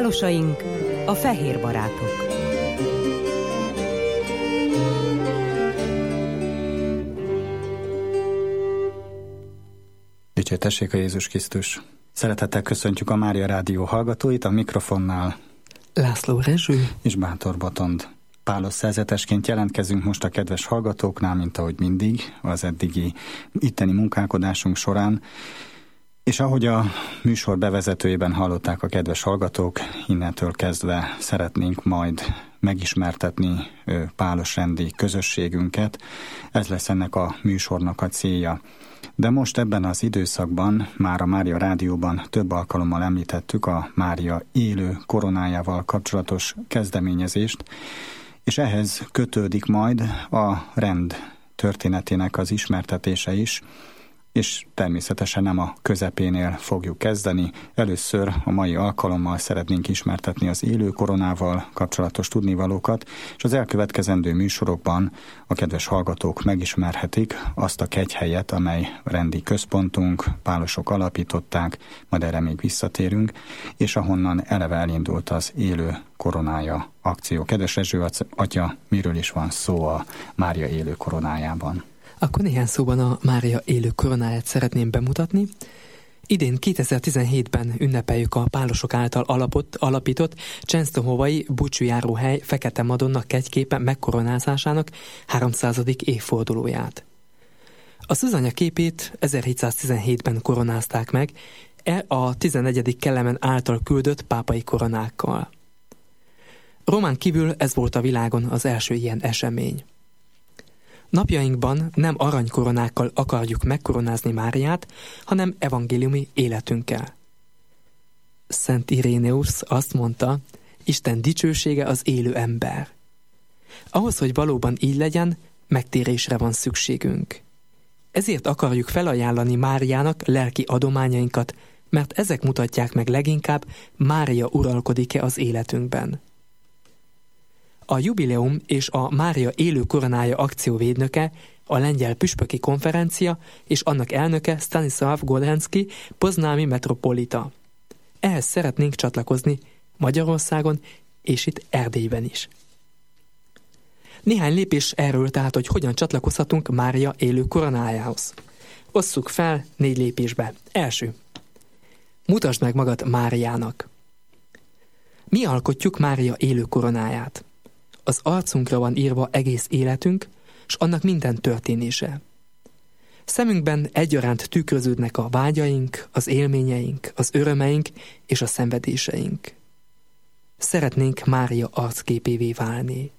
Pálosaink, a fehér barátok. Dicsértessék a Jézus Krisztus! Szeretettel köszöntjük a Mária Rádió hallgatóit, a mikrofonnál László Rezső és Bátor Botond. Pálos szerzetesként jelentkezünk most a kedves hallgatóknál, mint ahogy mindig, az eddigi itteni munkálkodásunk során. És ahogy a műsor bevezetőjében hallották a kedves hallgatók, innentől kezdve szeretnénk majd megismertetni pálosrendi közösségünket. Ez lesz ennek a műsornak a célja. De most ebben az időszakban, már a Mária Rádióban több alkalommal említettük a Mária élő koronájával kapcsolatos kezdeményezést, és ehhez kötődik majd a rend történetének az ismertetése is, és természetesen nem a közepénél fogjuk kezdeni. Először a mai alkalommal szeretnénk ismertetni az élő koronával kapcsolatos tudnivalókat, és az elkövetkezendő műsorokban a kedves hallgatók megismerhetik azt a kegyhelyet, amely rendi központunk, pálosok alapították, majd erre még visszatérünk, és ahonnan eleve elindult az élő koronája akció. Kedves Rezső atya, miről is van szó a Mária élő koronájában? Akkor néhány szóban a Mária élő koronáját szeretném bemutatni. Idén 2017-ben ünnepeljük a pálosok által alapított csensztohovai búcsújáróhely Fekete Madonna kegyképe megkoronázásának 300. évfordulóját. A Szűzanya képét 1717-ben koronázták meg, a 14. Kelemen által küldött pápai koronákkal. Román kívül ez volt a világon az első ilyen esemény. Napjainkban nem aranykoronákkal akarjuk megkoronázni Máriát, hanem evangéliumi életünkkel. Szent Iréneusz azt mondta, Isten dicsősége az élő ember. Ahhoz, hogy valóban így legyen, megtérésre van szükségünk. Ezért akarjuk felajánlani Máriának lelki adományainkat, mert ezek mutatják meg leginkább, Mária uralkodik-e az életünkben. A jubileum és a Mária élő koronája akcióvédnöke, a Lengyel Püspöki Konferencia és annak elnöke Stanislav Gorenszky, poznámi metropolita. Ehhez szeretnénk csatlakozni Magyarországon és itt Erdélyben is. Néhány lépés erről tehát, hogy hogyan csatlakozhatunk Mária élő koronájához. Osszuk fel 4 lépésbe. Első. Mutasd meg magad Máriának. Mi alkotjuk Mária élő koronáját? Az arcunkra van írva egész életünk, s annak minden történése. Szemünkben egyaránt tükröződnek a vágyaink, az élményeink, az örömeink és a szenvedéseink. Szeretnénk Mária arcképévé válni.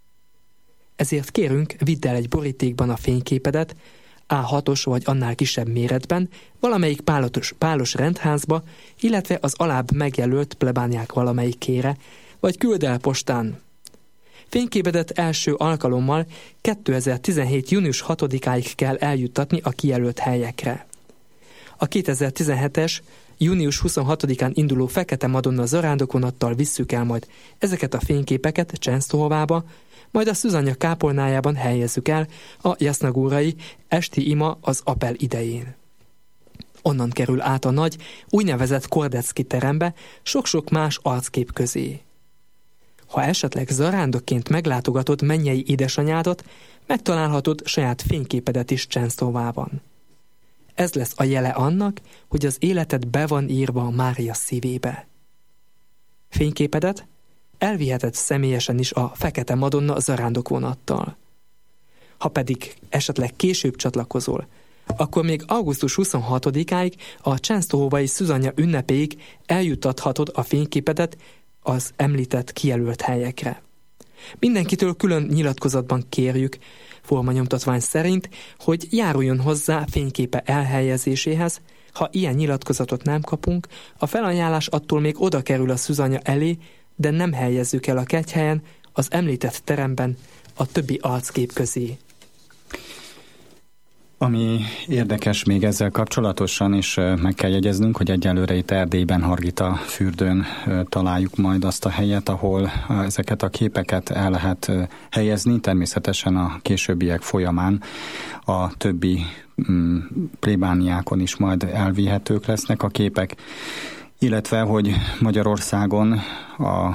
Ezért kérünk, vidd el egy borítékban a fényképedet, A6-os vagy annál kisebb méretben, valamelyik pálos rendházba, illetve az alább megjelölt plebániák valamelyikére, vagy küld el postán. Fényképedet első alkalommal 2017. június 6-áig kell eljuttatni a kijelölt helyekre. A 2017-es június 26-án induló Fekete Madonna zarándokvonattal visszük el majd ezeket a fényképeket Csensztohovába, majd a Szűzanya kápolnájában helyezzük el a jasznagórai esti ima az Apel idején. Onnan kerül át a nagy, úgynevezett Kordecki terembe sok-sok más arckép közé. Ha esetleg zarándokként meglátogatod mennyei édesanyádat, megtalálhatod saját fényképedet is Csensztovában. Ez lesz a jele annak, hogy az életed be van írva a Mária szívébe. Fényképedet elviheted személyesen is a Fekete Madonna zarándokvonattal. Ha pedig esetleg később csatlakozol, akkor még augusztus 26-áig a csensztohovai Szűzanya ünnepéig eljuttathatod a fényképedet az említett kijelölt helyekre. Mindenkitől külön nyilatkozatban kérjük, formanyomtatvány szerint, hogy járuljon hozzá fényképe elhelyezéséhez. Ha ilyen nyilatkozatot nem kapunk, a felajánlás attól még oda kerül a Szűzanya elé, de nem helyezzük el a kegyhelyen, az említett teremben, a többi arckép közé. Ami érdekes még ezzel kapcsolatosan, és meg kell jegyeznünk, hogy egyelőre itt Erdélyben, Hargita fürdőn találjuk majd azt a helyet, ahol ezeket a képeket el lehet helyezni. Természetesen a későbbiek folyamán a többi plébániákon is majd elvihetők lesznek a képek. illetve hogy Magyarországon a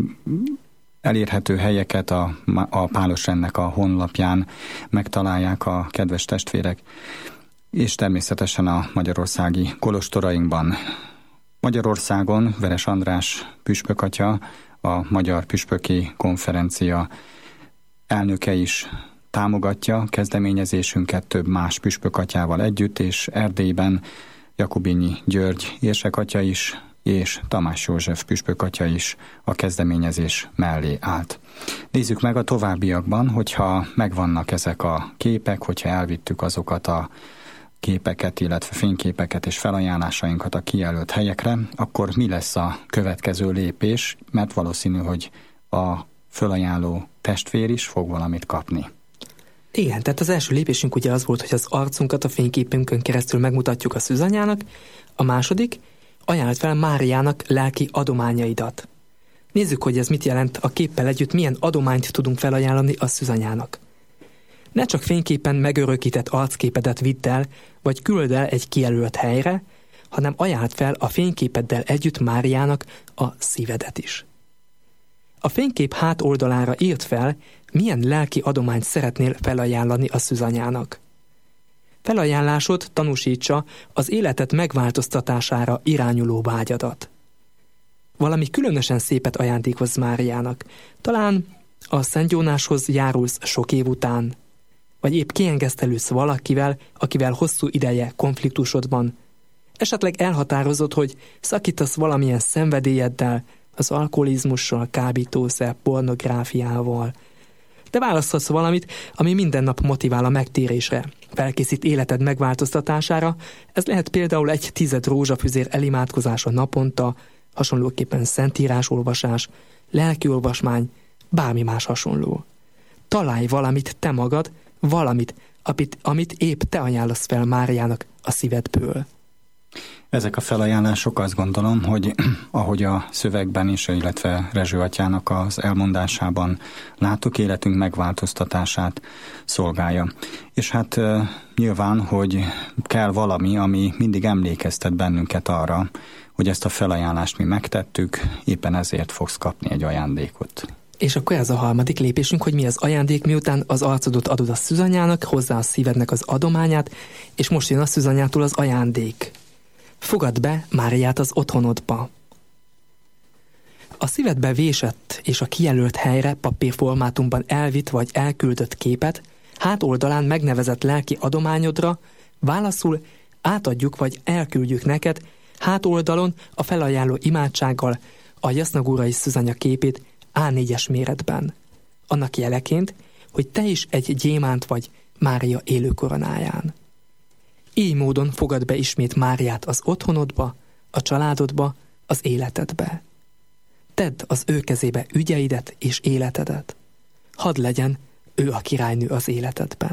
elérhető helyeket a Pálosrendnek a honlapján megtalálják a kedves testvérek, és természetesen a magyarországi kolostorainkban. Magyarországon Veres András püspökatya, a Magyar Püspöki Konferencia elnöke is támogatja kezdeményezésünket több más püspökatyával együtt, és Erdélyben Jakubinyi György érsekatya is, és Tamás József püspökatya is a kezdeményezés mellé állt. Nézzük meg a továbbiakban, hogyha megvannak ezek a képek, hogyha elvittük azokat a képeket, illetve fényképeket és felajánlásainkat a kijelölt helyekre, akkor mi lesz a következő lépés, mert valószínű, hogy a felajánló testvér is fog valamit kapni. Igen, tehát az első lépésünk ugye az volt, hogy az arcunkat a fényképünkön keresztül megmutatjuk a szűzanyának, a második, ajánlott fel Máriának lelki adományaidat. Nézzük, hogy ez mit jelent a képpel együtt, milyen adományt tudunk felajánlani a szűzanyának. Ne csak fényképen megörökített arcképedet vidd el, vagy küld el egy kijelölt helyre, hanem ajánld fel a fényképeddel együtt Máriának a szívedet is. A fénykép hátoldalára írd fel, milyen lelki adományt szeretnél felajánlani a szűzanyának. Felajánlásod tanúsítsa az életed megváltoztatására irányuló vágyadat. Valami különösen szépet ajándékozz Máriának. Talán a szentgyónáshoz járulsz sok év után, vagy épp kiengesztelődsz valakivel, akivel hosszú ideje konfliktusodban. Esetleg elhatározod, hogy szakítasz valamilyen szenvedélyeddel, az alkoholizmussal, kábítószer, pornográfiával. De választhatsz valamit, ami minden nap motivál a megtérésre, felkészít életed megváltoztatására. Ez lehet például egy 10 rózsafüzér elimádkozása naponta, hasonlóképpen szentírásolvasás, lelkiolvasmány, bármi más hasonló. Találj valamit te magad, valamit, amit épp te ajánlasz fel Máriának a szívedből. Ezek a felajánlások, azt gondolom, hogy ahogy a szövegben is, illetve Rezső atyának az elmondásában látok, életünk megváltoztatását szolgálja. És hát nyilván, hogy kell valami, ami mindig emlékeztet bennünket arra, hogy ezt a felajánlást mi megtettük, éppen ezért fogsz kapni egy ajándékot. És akkor ez a harmadik lépésünk, hogy mi az ajándék, miután az arcodot adod a szűzanyának, hozzá a szívednek az adományát, és most jön a szűzanyától az ajándék. Fogadd be Máriát az otthonodba. A szívedbe vésett és a kijelölt helyre papírformátumban elvitt vagy elküldött képet hátoldalán megnevezett lelki adományodra válaszul átadjuk vagy elküldjük neked hátoldalon a felajánló imádsággal a jasznagórai szűzanya képét A4-es méretben. Annak jeleként, hogy te is egy gyémánt vagy Mária élő koronáján. Így módon fogad be ismét Máriát az otthonodba, a családodba, az életedbe. Tedd az ő kezébe ügyeidet és életedet. Hadd legyen ő a királynő az életedben.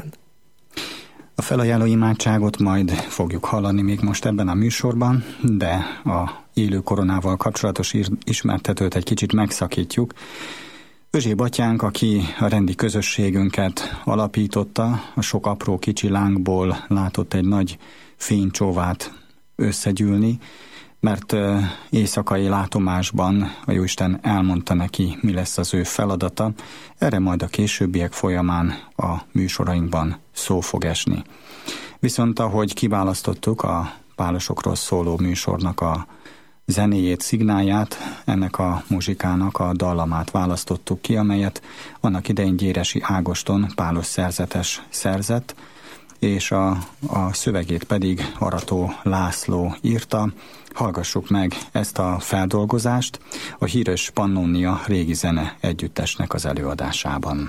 A felajánló imádságot majd fogjuk hallani még most ebben a műsorban, de a élő koronával kapcsolatos ismertetőt egy kicsit megszakítjuk. Özséb atyánk, aki a rendi közösségünket alapította, a sok apró kicsi lángból látott egy nagy fénycsóvát összegyűlni, mert éjszakai látomásban a Jóisten elmondta neki, mi lesz az ő feladata. Erre majd a későbbiek folyamán a műsorainkban szó fog esni. Viszont ahogy kiválasztottuk a pálosokról szóló műsornak a zenéjét, szignálját, ennek a muzsikának a dallamát választottuk ki, amelyet annak idején Gyéresi Ágoston pálos szerzetes szerzett, és a szövegét pedig Arató László írta. Hallgassuk meg ezt a feldolgozást a híres Pannonia régi zene együttesnek az előadásában.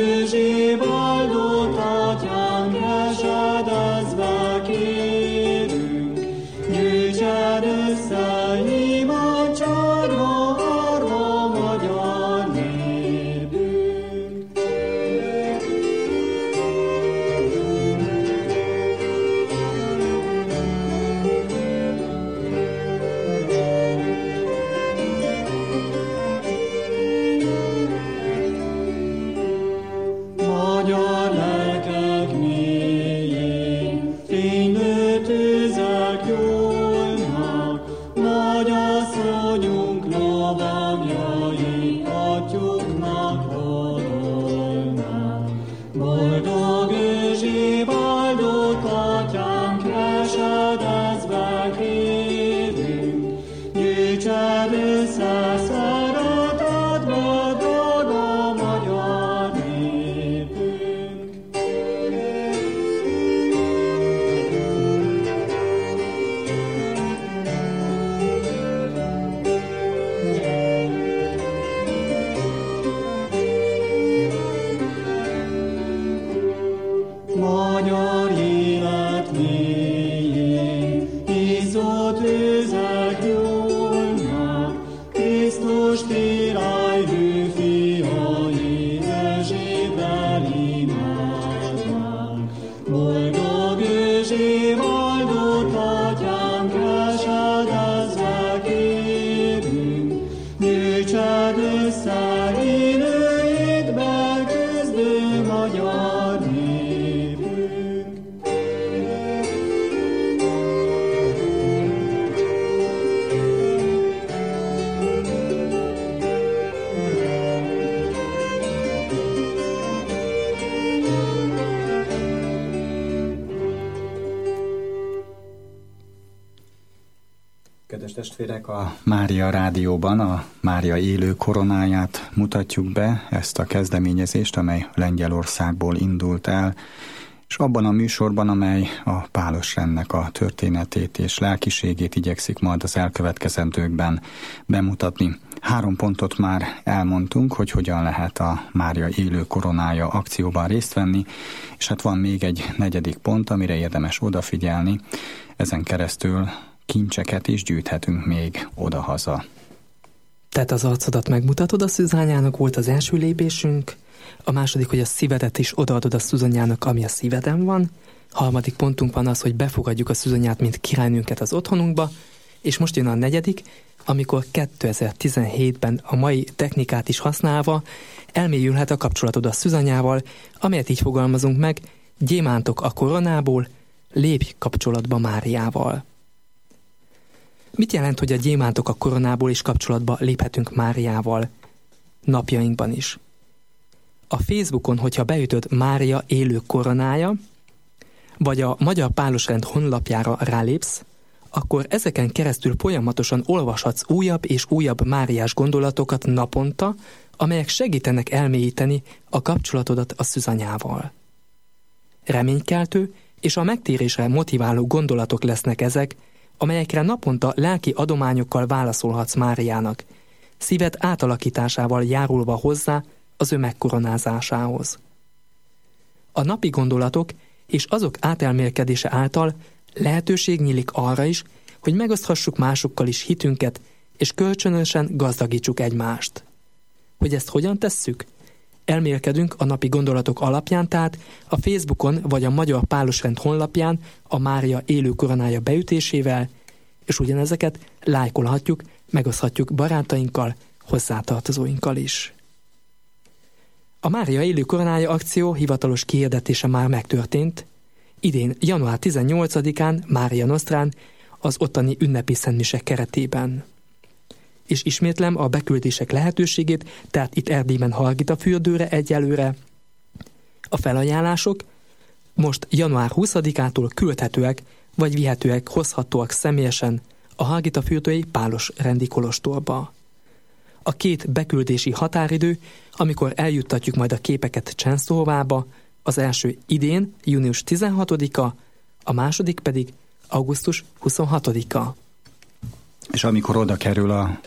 Boldog Zsibaldot atyánk, esedezve kérünk. testvérek, a Mária Rádióban a Mária élő koronáját mutatjuk be, ezt a kezdeményezést, amely Lengyelországból indult el, és abban a műsorban, amely a Pálosrendnek a történetét és lelkiségét igyekszik majd az elkövetkezendőkben bemutatni. 3 pontot már elmondtunk, hogy hogyan lehet a Mária élő koronája akcióban részt venni, és hát van még egy 4. pont, amire érdemes odafigyelni. Ezen keresztül kincseket is gyűjthetünk még odahaza. Tehát az arcodat megmutatod a szűzányának, volt az első lépésünk. A második, hogy a szívedet is odaadod a szűzanyának, ami a szíveden van. 3. pontunk van az, hogy befogadjuk a szűzanyát, mint királynőnket az otthonunkba. És most jön a 4., amikor 2017-ben a mai technikát is használva elmélyülhet a kapcsolatod a szűzanyával, amelyet így fogalmazunk meg: gyémántok a koronából, lépj kapcsolatba Máriával. Mit jelent, hogy a gyémántok a koronából is kapcsolatba léphetünk Máriával napjainkban is? A Facebookon, hogyha beütöd Mária élő koronája, vagy a Magyar Pálosrend honlapjára rálépsz, akkor ezeken keresztül folyamatosan olvashatsz újabb és újabb máriás gondolatokat naponta, amelyek segítenek elmélyíteni a kapcsolatodat a szűzanyával. Reménykeltő és a megtérésre motiváló gondolatok lesznek ezek, amelyekre naponta lelki adományokkal válaszolhatsz Máriának, szíved átalakításával járulva hozzá az ő megkoronázásához. A napi gondolatok és azok átelmélkedése által lehetőség nyílik arra is, hogy megoszthassuk másokkal is hitünket, és kölcsönösen gazdagítsuk egymást. Hogy ezt hogyan tesszük? Elmélkedünk a napi gondolatok alapján, tehát a Facebookon vagy a Magyar Pálosrend honlapján a Mária élő koronája beütésével, és ugyanezeket lájkolhatjuk, megoszthatjuk barátainkkal, hozzátartozóinkkal is. A Mária élő koronája akció hivatalos kihirdetése már megtörtént. Idén, január 18-án, Mária Nosztrán, az ottani ünnepi szentmise keretében. És ismétlem a beküldések lehetőségét, tehát itt Erdélyben Hargitafürdőre egyelőre. A felajánlások most január 20-ától küldhetőek, vagy vihetőek, hozhatóak személyesen a Hargitafürdői Pálosrendi kolostorba. A 2 beküldési határidő, amikor eljuttatjuk majd a képeket Csenszóvába, az első idén, június 16-a, a második pedig augusztus 26-a. És amikor oda kerül a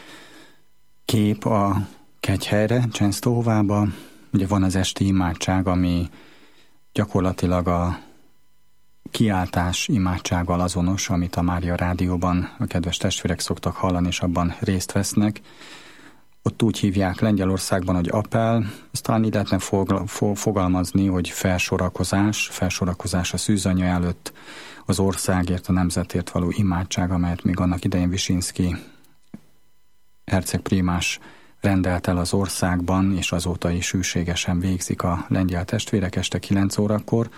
kép a kegyhelyre, Csenszóvába, ugye van az esti imádság, ami gyakorlatilag a kiáltás imádsággal azonos, amit a Mária Rádióban a kedves testvérek szoktak hallani, és abban részt vesznek. Ott úgy hívják Lengyelországban, hogy appel, ezt talán így lehetne fogalmazni, hogy felsorakozás a szűzanya előtt, az országért, a nemzetért való imádság, amelyet még annak idején Visinszky hercegprímás rendelt el az országban, és azóta is hűségesen végzik a lengyel testvérek este 9 órakor.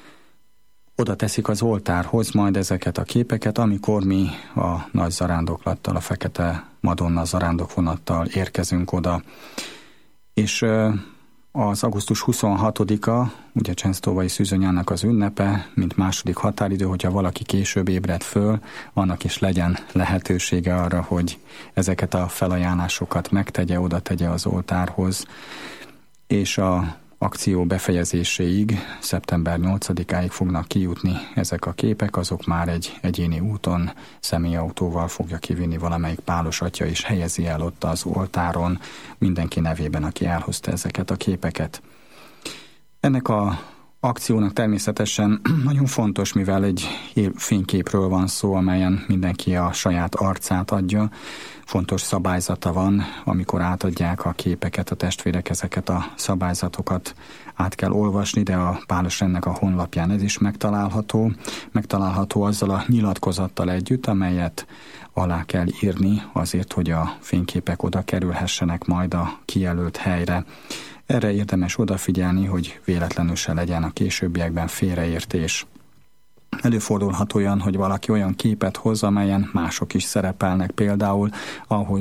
Oda teszik az oltárhoz majd ezeket a képeket, amikor mi a nagy zarándoklattal, a fekete Madonna zarándokvonattal érkezünk oda. És az augusztus 26-a, ugye Csensztóvai szűzanyának az ünnepe, mint második határidő, hogyha valaki később ébred föl, annak is legyen lehetősége arra, hogy ezeket a felajánlásokat megtegye, oda tegye az oltárhoz, és a akció befejezéséig, szeptember 8-áig fognak kijutni ezek a képek, azok már egy egyéni úton, személyautóval fogja kivinni valamelyik pálos atya, és helyezi el ott az oltáron mindenki nevében, aki elhozta ezeket a képeket. Ennek a akciónak természetesen nagyon fontos, mivel egy fényképről van szó, amelyen mindenki a saját arcát adja. Fontos szabályzata van, amikor átadják a képeket a testvérek, ezeket a szabályzatokat át kell olvasni, de a Pálosrendnek a honlapján ez is megtalálható. Megtalálható azzal a nyilatkozattal együtt, amelyet alá kell írni azért, hogy a fényképek oda kerülhessenek majd a kijelölt helyre. Erre érdemes odafigyelni, hogy véletlenül se legyen a későbbiekben félreértés. Előfordulhat olyan, hogy valaki olyan képet hoz, amelyen mások is szerepelnek, például ahhoz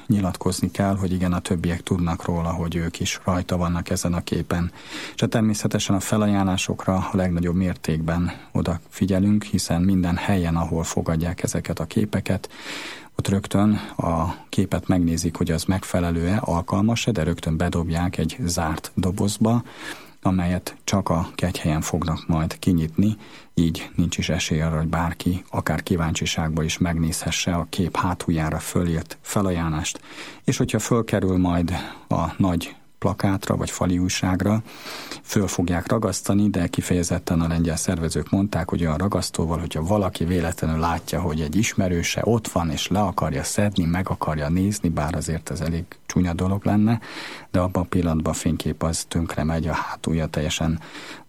nyilatkozni kell, hogy igen, a többiek tudnak róla, hogy ők is rajta vannak ezen a képen. És természetesen a felajánlásokra a legnagyobb mértékben odafigyelünk, hiszen minden helyen, ahol fogadják ezeket a képeket, ott rögtön a képet megnézik, hogy az megfelelő-e, alkalmas-e, de rögtön bedobják egy zárt dobozba, amelyet csak a kegyhelyen fognak majd kinyitni, így nincs is esély arra, hogy bárki, akár kíváncsiságba is megnézhesse a kép hátuljára fölírt felajánlást. És hogyha fölkerül majd a nagy plakátra vagy fali újságra, föl fogják ragasztani, de kifejezetten a lengyel szervezők mondták, hogy olyan ragasztóval, hogyha valaki véletlenül látja, hogy egy ismerőse ott van, és le akarja szedni, meg akarja nézni, bár azért ez elég csúnya dolog lenne, de abban a pillanatban a fénykép az tönkre megy, a hátulja teljesen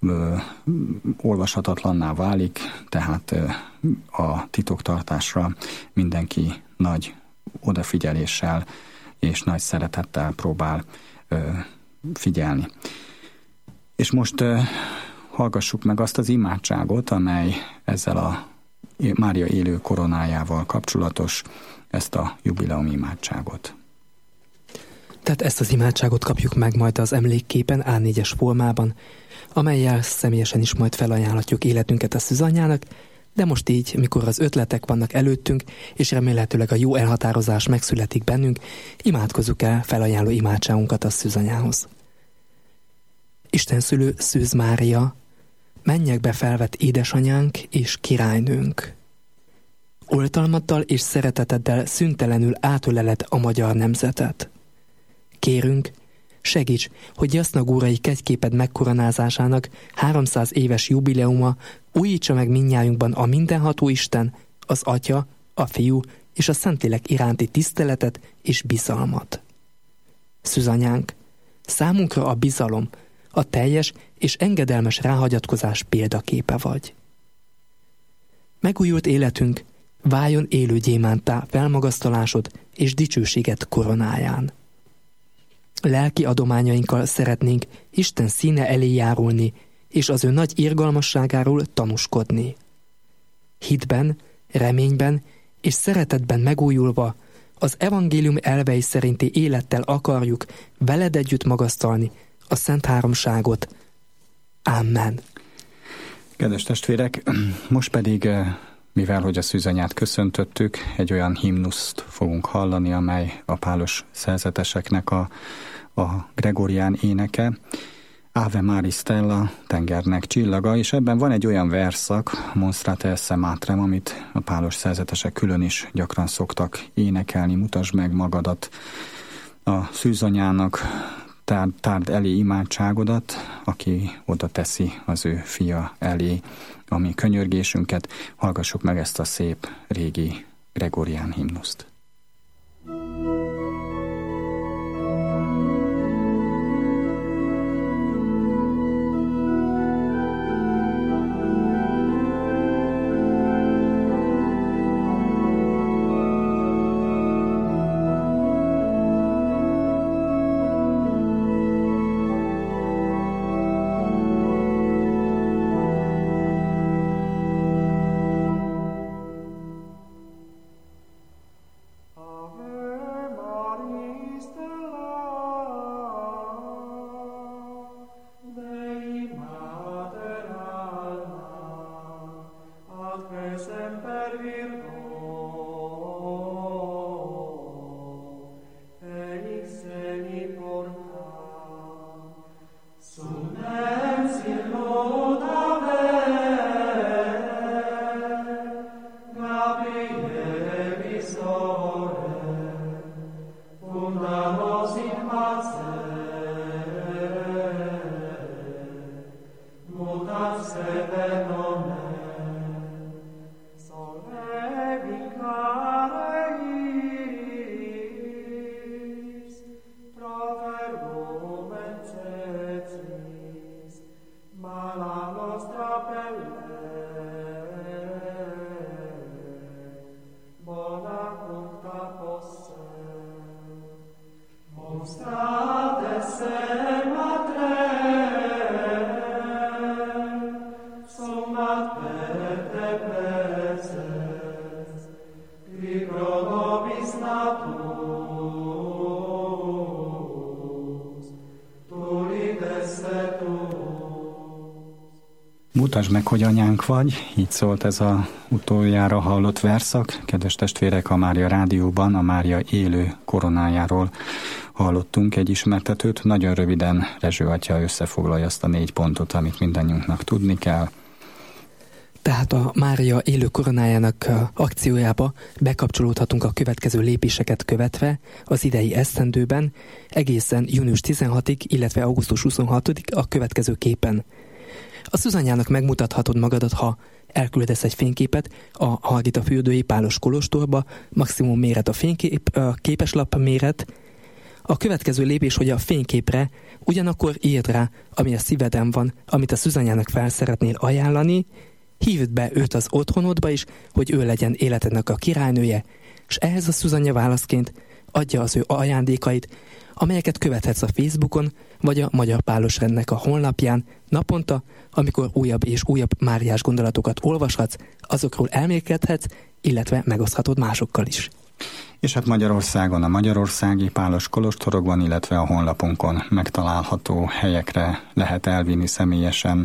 olvashatatlanná válik, tehát a titoktartásra mindenki nagy odafigyeléssel és nagy szeretettel próbál figyelni. És most hallgassuk meg azt az imádságot, amely ezzel a Mária élő koronájával kapcsolatos, ezt a jubileumi imádságot. Tehát ezt az imádságot kapjuk meg majd az emlékképen A4-es formában, amellyel személyesen is majd felajánlatjuk életünket a szűzanyjának, de most így, mikor az ötletek vannak előttünk, és remélhetőleg a jó elhatározás megszületik bennünk, imádkozzuk el felajánló imádságunkat a szűzanyához. Istenszülő Szűz Mária, mennyekbe felvett édesanyánk és királynőnk. Oltalmaddal és szereteteddel szüntelenül átöleled a magyar nemzetet. Kérünk, segíts, hogy jasznagórai kegyképed megkoronázásának 300 éves jubileuma újítsa meg mindnyájunkban a mindenható Isten, az Atya, a Fiú és a Szentlélek iránti tiszteletet és bizalmat. Szűzanyánk, számunkra a bizalom, a teljes és engedelmes ráhagyatkozás példaképe vagy. Megújult életünk váljon élő gyémánttá felmagasztalásod és dicsőséget koronáján. Lelki adományainkkal szeretnénk Isten színe elé járulni, és az ő nagy irgalmasságáról tanúskodni. Hitben, reményben és szeretetben megújulva az evangélium elvei szerinti élettel akarjuk veled együtt magasztalni a Szent Háromságot. Amen. Kedves testvérek, most pedig, mivel hogy a szűzanyát köszöntöttük, egy olyan himnuszt fogunk hallani, amely a pálos szerzeteseknek a gregorián éneke, Ave Maris Stella, tengernek csillaga, és ebben van egy olyan verszak, Monstrate esse matrem, amit a pálos szerzetesek külön is gyakran szoktak énekelni, mutasd meg magadat a szűzanyának, tárd elé imádságodat, aki oda teszi az ő fia elé a mi könyörgésünket. Hallgassuk meg ezt a szép régi gregorián himnuszt. Pro nobis natura Mutasd meg, hogy anyánk vagy, így szólt ez a utoljára hallott verszak. Kedves testvérek, a Mária Rádióban a Mária élő koronájáról hallottunk egy ismertetőt. Nagyon röviden Rezső atya összefoglalja azt a 4 pontot, amit mindannyiunknak tudni kell. Tehát a Mária élő koronájának akciójába bekapcsolódhatunk a következő lépéseket követve az idei esztendőben, egészen június 16-ig, illetve augusztus 26-ig a következő képen. A Szűzanyának megmutathatod magadat, ha elküldesz egy fényképet a Hargita fürdői Pálos kolostorba, maximum méret a képeslap méret. A következő lépés, hogy a fényképre ugyanakkor írd rá, ami a szíveden van, amit a Szűzanyának fel szeretnél ajánlani, hívd be őt az otthonodba is, hogy ő legyen életednek a királynője, és ehhez a Szűzanya válaszként adja az ő ajándékait, amelyeket követhetsz a Facebookon, vagy a Magyar Pálosrendnek a honlapján naponta, amikor újabb és újabb máriás gondolatokat olvashatsz, azokról elmélkedhetsz, illetve megoszthatod másokkal is. És hát Magyarországon a magyarországi pálos kolostorokban, illetve a honlapunkon megtalálható helyekre lehet elvinni személyesen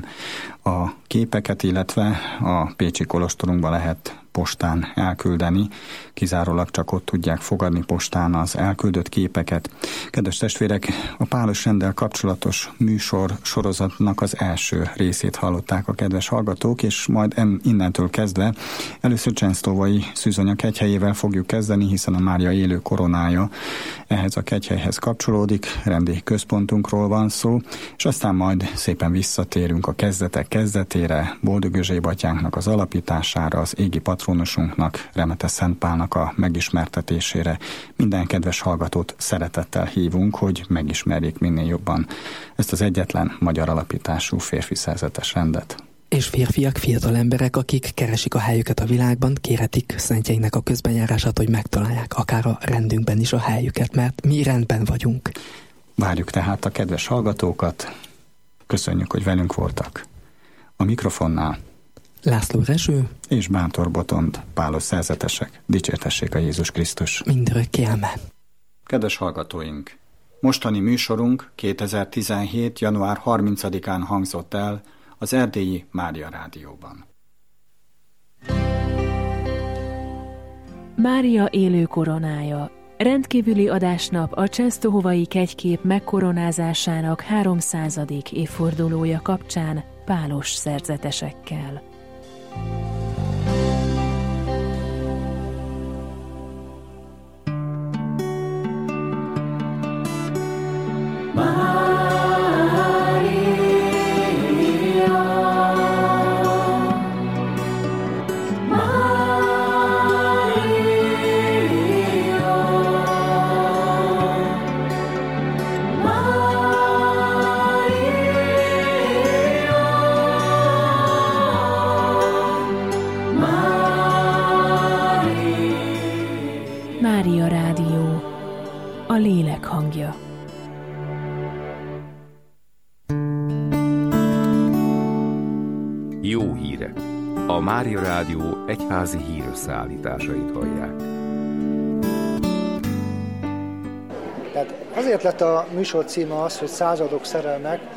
a képeket, illetve a pécsi kolostorunkba lehet postán elküldeni, kizárólag csak ott tudják fogadni postán az elküldött képeket. Kedves testvérek, a Pálosrenddel kapcsolatos műsor sorozatnak az első részét hallották a kedves hallgatók, és majd innentől kezdve először Csensztóvai Szűzanya kegyhelyével fogjuk kezdeni, hiszen a Mária élő koronája ehhez a kegyhelyhez kapcsolódik, rendi központunkról van szó, és aztán majd szépen visszatérünk a kezdetek kezdetére, Boldog Özséb atyánknak az alapítására, az égi patronusunknak, Remete Szent Pálnak a megismertetésére. Minden kedves hallgatót szeretettel hívunk, hogy megismerjék minél jobban ezt az egyetlen magyar alapítású férfi szerzetes rendet. És férfiak, fiatal emberek, akik keresik a helyüket a világban, kérhetik szentjeinknek a közbenjárását, hogy megtalálják akár a rendünkben is a helyüket, mert mi rendben vagyunk. Várjuk tehát a kedves hallgatókat, köszönjük, hogy velünk voltak. A mikrofonnál László Rezső és Bántor Botond, pálos szerzetesek, dicsértessék a Jézus Krisztus. Mindörökké amen. Kedves hallgatóink! Mostani műsorunk 2017. január 30-án hangzott el az Erdélyi Mária Rádióban. Mária élő koronája. Rendkívüli adásnap a csensztóhovai kegykép megkoronázásának 300. évfordulója kapcsán pálos szerzetesekkel. Mária Rádió, a lélek hangja. Jó hírek! A Mária Rádió egyházi hírösszeállításait hallják. Tehát azért lett a műsor címe az, hogy Századok szerelmek,